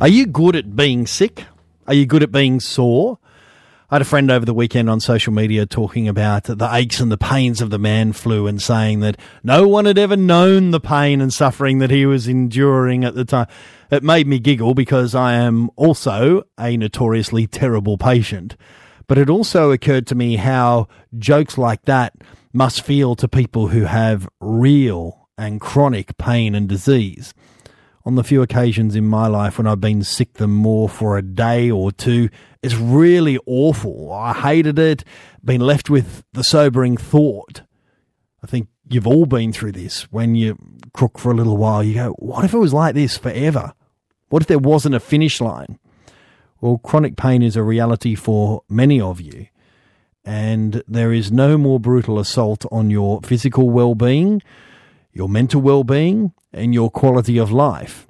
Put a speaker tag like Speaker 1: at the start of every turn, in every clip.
Speaker 1: Are you good at being sick? Are you good at being sore? I had a friend over the weekend on social media talking about the aches and the pains of the man flu and saying that no one had ever known the pain and suffering that he was enduring at the time. It made me giggle because I am also a notoriously terrible patient. But it also occurred to me how jokes like that must feel to people who have real and chronic pain and disease. On the few occasions in my life when I've been sick them more for a day or two, it's really awful. I hated it, been left with the sobering thought. I think you've all been through this. When you crook for a little while, you go, what if it was like this forever? What if there wasn't a finish line? Well, chronic pain is a reality for many of you, and there is no more brutal assault on your physical well-being, your mental well-being, and your quality of life.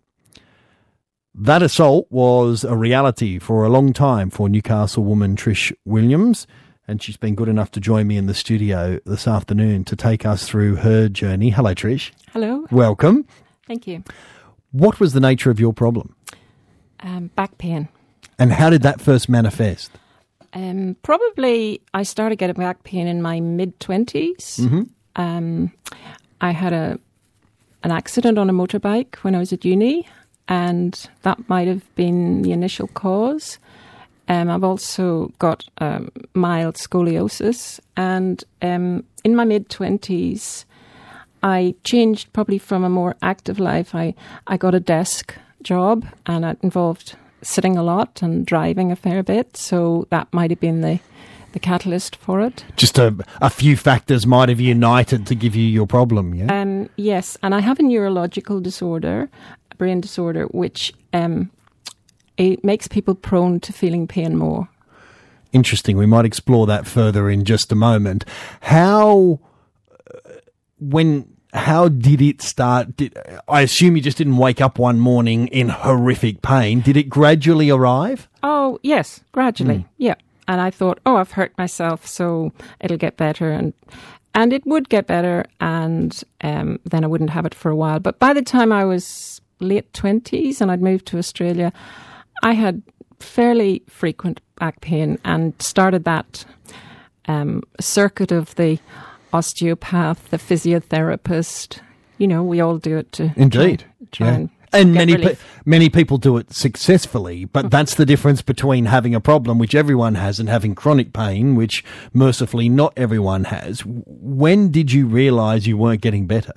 Speaker 1: That assault was a reality for a long time for Newcastle woman Trish Williams, and she's been good enough to join me in the studio this afternoon to take us through her journey. Hello, Trish.
Speaker 2: Hello.
Speaker 1: Welcome.
Speaker 2: Thank you.
Speaker 1: What was the nature of your problem?
Speaker 2: Back pain.
Speaker 1: And how did that first manifest?
Speaker 2: Probably I started getting back pain in my mid-20s.
Speaker 1: Mm-hmm.
Speaker 2: I had an accident on a motorbike when I was at uni, and that might have been the initial cause. I've also got mild scoliosis, and in my mid-20s, I changed probably from a more active life. I got a desk job, and it involved sitting a lot and driving a fair bit, so that might have been the catalyst for it. Just
Speaker 1: a few factors might have united to give you your problem, yeah?
Speaker 2: Yes, and I have a neurological disorder, a brain disorder, which it makes people prone to feeling pain more.
Speaker 1: Interesting. We might explore that further in just a moment. How did it start? I assume you just didn't wake up one morning in horrific pain. Did it gradually arrive?
Speaker 2: Oh, yes, gradually, yeah. And I thought, I've hurt myself, so it'll get better. And it would get better, and then I wouldn't have it for a while. But by the time I was late 20s and I'd moved to Australia, I had fairly frequent back pain and started that circuit of the osteopath, the physiotherapist. You know, we all do it to
Speaker 1: Indeed.
Speaker 2: try
Speaker 1: and many people do it successfully, but that's the difference between having a problem, which everyone has, and having chronic pain, which mercifully not everyone has. When did you realise you weren't getting better?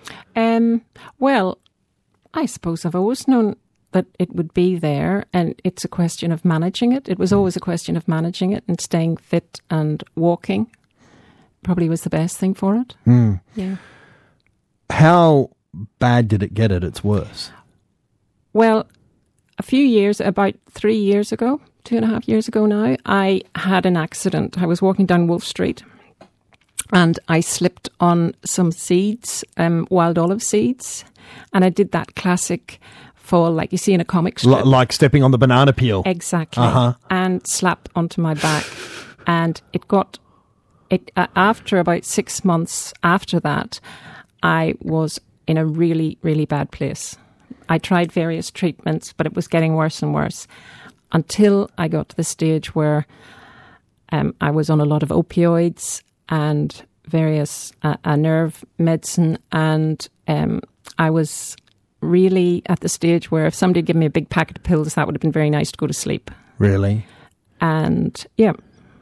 Speaker 2: Well, I suppose I've always known that it would be there, and it's a question of managing it. It was always a question of managing it and staying fit, and walking probably was the best thing for it. Yeah.
Speaker 1: How bad did it get at its worst?
Speaker 2: Well, about 3 years ago, 2.5 years ago now, I had an accident. I was walking down Wolf Street and I slipped on some seeds, wild olive seeds, and I did that classic fall like you see in a comic strip.
Speaker 1: Like stepping on the banana peel.
Speaker 2: Exactly. And slap onto my back. And after about 6 months after that, I was in a really, really bad place. I tried various treatments, but it was getting worse and worse until I got to the stage where I was on a lot of opioids and various nerve medicine, and I was really at the stage where if somebody had given me a big packet of pills, that would have been very nice to go to sleep.
Speaker 1: Really?
Speaker 2: And, yeah.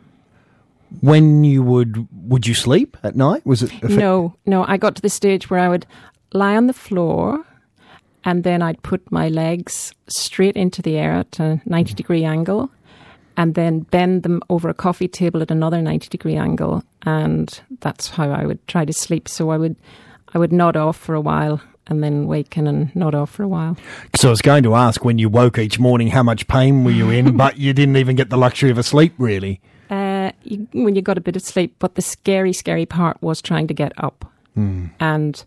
Speaker 1: When you would you sleep at night? Was it?
Speaker 2: No. I got to the stage where I would lie on the floor, and then I'd put my legs straight into the air at a 90-degree angle, and then bend them over a coffee table at another 90-degree angle, and that's how I would try to sleep. So I would nod off for a while, and then waken and nod off for a while.
Speaker 1: So I was going to ask, when you woke each morning, how much pain were you in? But you didn't even get the luxury of a sleep, really.
Speaker 2: When you got a bit of sleep, but the scary, scary part was trying to get up. And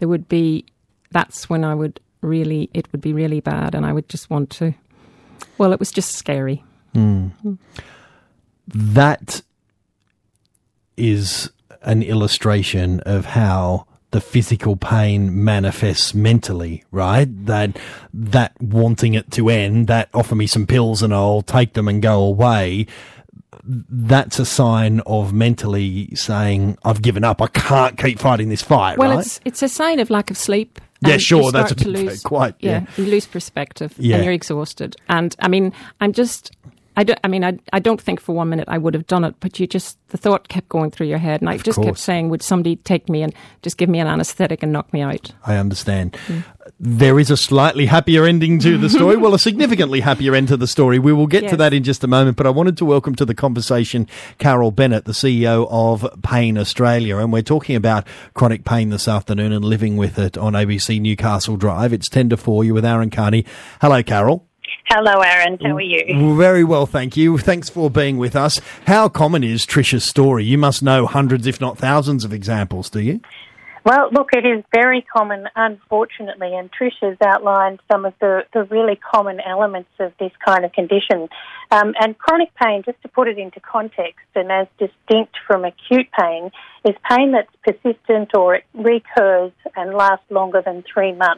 Speaker 2: that's when it would be really bad, and I would just want to, it was just scary.
Speaker 1: That is an illustration of how the physical pain manifests mentally, right? That wanting it to end, that offer me some pills and I'll take them and go away, that's a sign of mentally saying, I've given up, I can't keep fighting this fight,
Speaker 2: well,
Speaker 1: right?
Speaker 2: it's a sign of lack of sleep.
Speaker 1: Yeah, sure, that's a
Speaker 2: to
Speaker 1: bit
Speaker 2: lose,
Speaker 1: quite,
Speaker 2: you lose perspective and
Speaker 1: Yeah.
Speaker 2: you're exhausted. And I mean, I don't think for 1 minute I would have done it, but the thought kept going through your head, and I just kept saying, would somebody take me and just give me an anaesthetic and knock me out?
Speaker 1: I understand. There is a slightly happier ending to the story. Well, a significantly happier end to the story. We will get to that in just a moment, but I wanted to welcome to the conversation Carol Bennett, the CEO of Pain Australia, and we're talking about chronic pain this afternoon and living with it on ABC Newcastle Drive. It's 10 to 4. You're with Aaron Carney. Hello, Carol.
Speaker 3: Hello, Aaron. How are you?
Speaker 1: Very well, thank you. Thanks for being with us. How common is Trisha's story? You must know hundreds, if not thousands, of examples, do you?
Speaker 3: Well, look, it is very common, unfortunately, and Trisha's outlined some of the really common elements of this kind of condition. And chronic pain, just to put it into context, and as distinct from acute pain, is pain that's persistent or it recurs and lasts longer than 3 months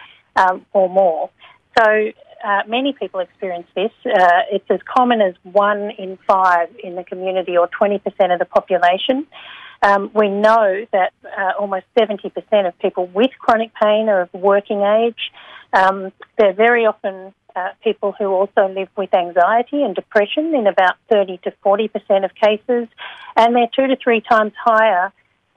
Speaker 3: or more. So many people experience this. It's as common as 1 in 5 in the community, or 20% of the population. We know that almost 70% of people with chronic pain are of working age. They're very often people who also live with anxiety and depression in about 30 to 40% of cases, and they're 2 to 3 times higher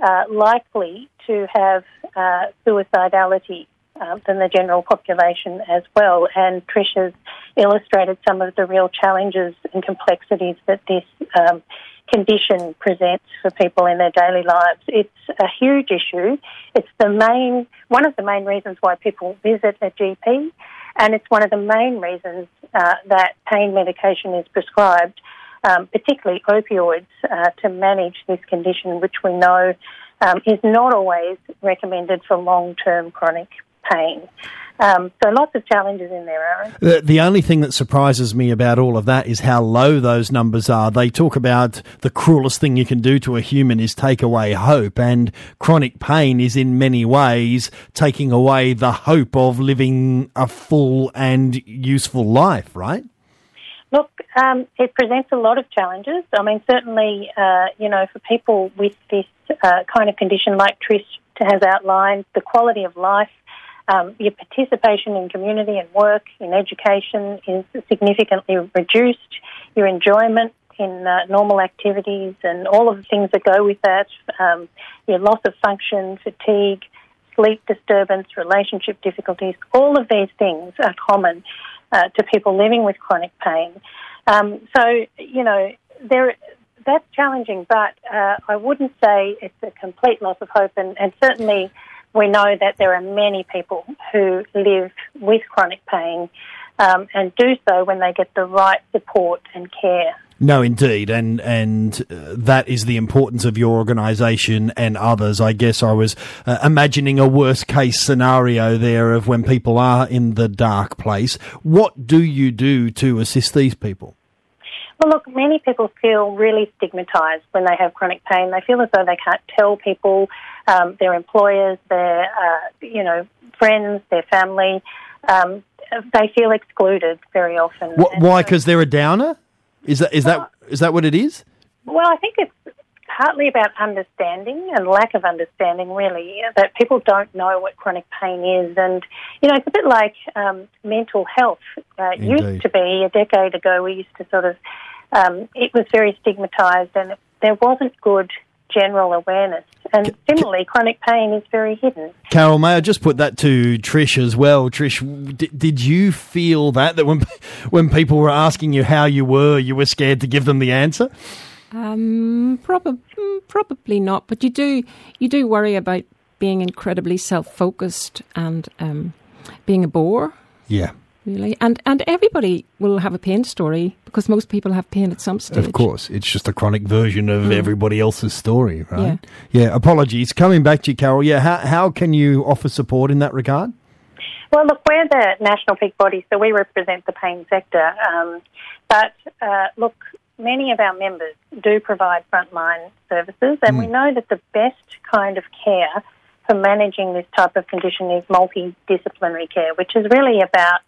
Speaker 3: likely to have suicidality than the general population as well. And Trisha's illustrated some of the real challenges and complexities that this condition presents for people in their daily lives. It's a huge issue. It's one of the main reasons why people visit a GP, and it's one of the main reasons that pain medication is prescribed, particularly opioids, to manage this condition, which we know is not always recommended for long-term chronic pain. So lots of challenges in there, Aaron.
Speaker 1: The only thing that surprises me about all of that is how low those numbers are. They talk about the cruelest thing you can do to a human is take away hope, and chronic pain is in many ways taking away the hope of living a full and useful life, right?
Speaker 3: Look, it presents a lot of challenges. I mean, certainly, for people with this kind of condition like Trish has outlined, the quality of life, your participation in community and work, in education is significantly reduced. Your enjoyment in normal activities and all of the things that go with that, your loss of function, fatigue, sleep disturbance, relationship difficulties, all of these things are common to people living with chronic pain. That's challenging, but I wouldn't say it's a complete loss of hope, and certainly we know that there are many people who live with chronic pain and do so when they get the right support and care.
Speaker 1: No, indeed, and that is the importance of your organisation and others. I guess I was imagining a worst-case scenario there of when people are in the dark place. What do you do to assist these people?
Speaker 3: Well, look, many people feel really stigmatised when they have chronic pain. They feel as though they can't tell people, their employers, their friends, their family. They feel excluded very often.
Speaker 1: Why? Because they're a downer? Is that what it is?
Speaker 3: Well, I think it's partly about understanding and lack of understanding, really, that people don't know what chronic pain is. And, it's a bit like mental health. Used to be, a decade ago, we used to sort of, it was very stigmatised and there wasn't good general awareness. And similarly, chronic pain is very hidden.
Speaker 1: Carol, may I just put that to Trish as well? Trish, did you feel that when people were asking you how you were scared to give them the answer?
Speaker 2: Probably not, but you do worry about being incredibly self-focused and being a bore.
Speaker 1: Yeah.
Speaker 2: Really. And everybody will have a pain story because most people have pain at some stage.
Speaker 1: Of course. It's just a chronic version of everybody else's story, right? Yeah. Apologies. Coming back to you, Carol, how can you offer support in that regard?
Speaker 3: Well, look, we're the national peak body, so we represent the pain sector. But many of our members do provide frontline services, and we know that the best kind of care for managing this type of condition is multidisciplinary care, which is really about,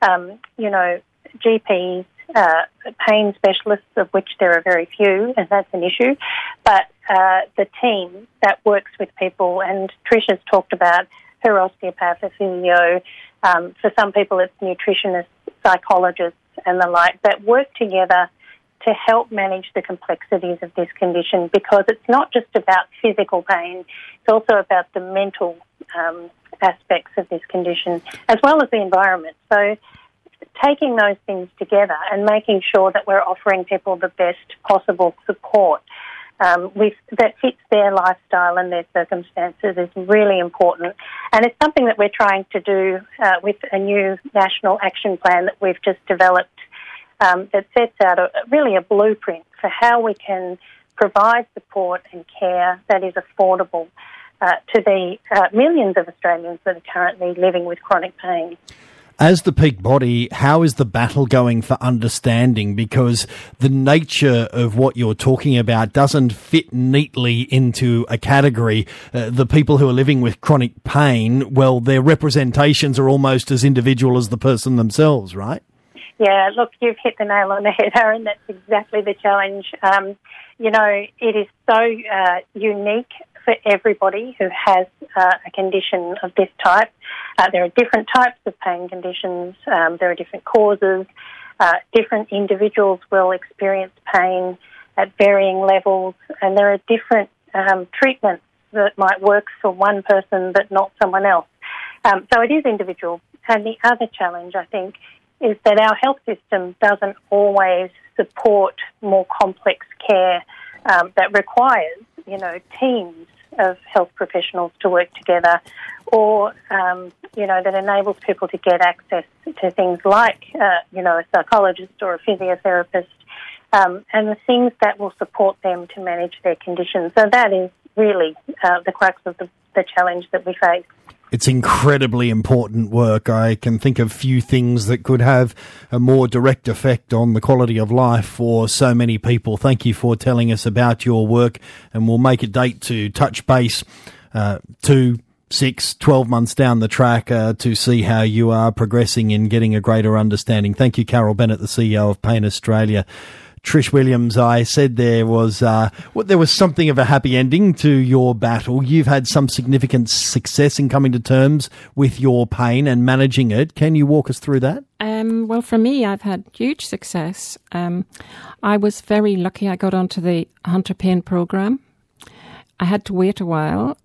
Speaker 3: GPs, pain specialists, of which there are very few, and that's an issue, but the team that works with people, and Trish has talked about her osteopath, a physio. For some people it's nutritionists, psychologists and the like, that work together to help manage the complexities of this condition, because it's not just about physical pain, it's also about the mental aspects of this condition, as well as the environment. So taking those things together and making sure that we're offering people the best possible support that fits their lifestyle and their circumstances is really important. And it's something that we're trying to do with a new national action plan that we've just developed that sets out really a blueprint for how we can provide support and care that is affordable to the millions of Australians that are currently living with chronic pain.
Speaker 1: As the peak body, how is the battle going for understanding? Because the nature of what you're talking about doesn't fit neatly into a category. The people who are living with chronic pain, well, their representations are almost as individual as the person themselves, right?
Speaker 3: Yeah, look, you've hit the nail on the head, Aaron. That's exactly the challenge. It is so unique for everybody who has a condition of this type. There are different types of pain conditions. There are different causes. Different individuals will experience pain at varying levels, and there are different treatments that might work for one person but not someone else. So it is individual. And the other challenge, I think, is that our health system doesn't always support more complex care that requires, teams of health professionals to work together, or, that enables people to get access to things like, a psychologist or a physiotherapist, and the things that will support them to manage their conditions. So that is really the crux of the challenge that we face.
Speaker 1: It's incredibly important work. I can think of few things that could have a more direct effect on the quality of life for so many people. Thank you for telling us about your work, and we'll make a date to touch base 2, 6, 12 months down the track to see how you are progressing in getting a greater understanding. Thank you, Carol Bennett, the CEO of Pain Australia. Trish Williams, I said there was something of a happy ending to your battle. You've had some significant success in coming to terms with your pain and managing it. Can you walk us through that?
Speaker 2: Well, for me, I've had huge success. I was very lucky. I got onto the Hunter Pain program. I had to wait a while,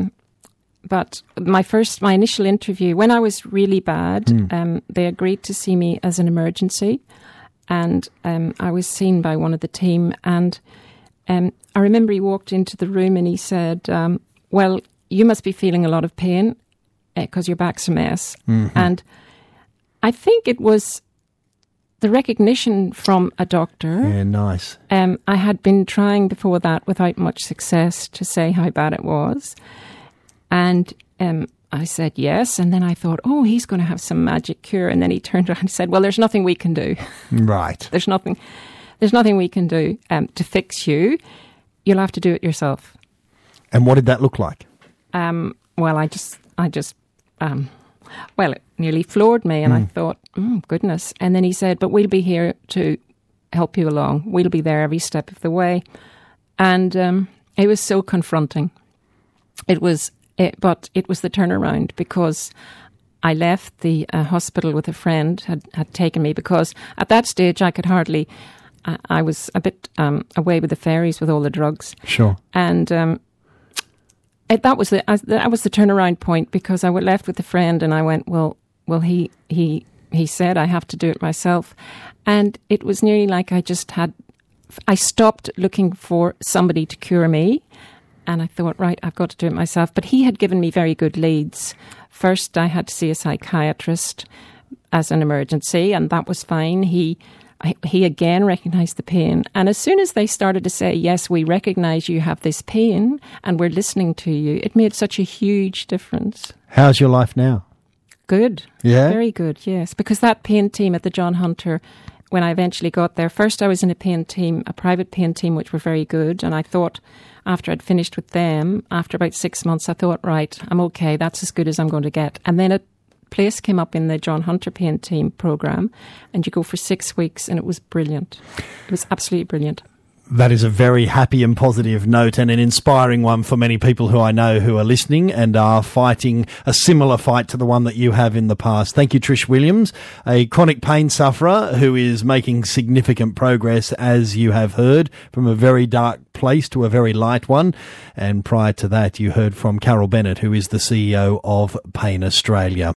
Speaker 2: but my initial interview, when I was really bad, they agreed to see me as an emergency. And I was seen by one of the team, and I remember he walked into the room and he said, well, you must be feeling a lot of pain because your back's a mess. Mm-hmm. And I think it was the recognition from a doctor.
Speaker 1: Yeah, nice.
Speaker 2: I had been trying before that without much success to say how bad it was. And I said yes, and then I thought, oh, he's going to have some magic cure. And then he turned around and said, well, there's nothing we can do.
Speaker 1: Right.
Speaker 2: There's nothing we can do to fix you. You'll have to do it yourself.
Speaker 1: And what did that look like?
Speaker 2: Well, it nearly floored me, and I thought, goodness. And then he said, but we'll be here to help you along. We'll be there every step of the way. And it was so confronting. But it was the turnaround, because I left the hospital with a friend had taken me, because at that stage I could hardly. I was a bit away with the fairies with all the drugs.
Speaker 1: Sure.
Speaker 2: And that was the turnaround point, because I was left with a friend, and I went, well, he said I have to do it myself, and it was nearly like I stopped looking for somebody to cure me. And I thought, right, I've got to do it myself. But he had given me very good leads. First, I had to see a psychiatrist as an emergency, and that was fine. He again recognised the pain. And as soon as they started to say, yes, we recognise you have this pain and we're listening to you, it made such a huge difference.
Speaker 1: How's your life now?
Speaker 2: Good.
Speaker 1: Yeah?
Speaker 2: Very good, yes. Because that pain team at the John Hunter when I eventually got there, first I was in a pain team, a private pain team, which were very good. And I thought after I'd finished with them, after about 6 months, I thought, right, I'm okay. That's as good as I'm going to get. And then a place came up in the John Hunter pain team program, and you go for 6 weeks, and it was brilliant. It was absolutely brilliant.
Speaker 1: That is a very happy and positive note, and an inspiring one for many people who I know who are listening and are fighting a similar fight to the one that you have in the past. Thank you, Trish Williams, a chronic pain sufferer who is making significant progress, as you have heard, from a very dark place to a very light one. And prior to that, you heard from Carol Bennett, who is the CEO of Pain Australia.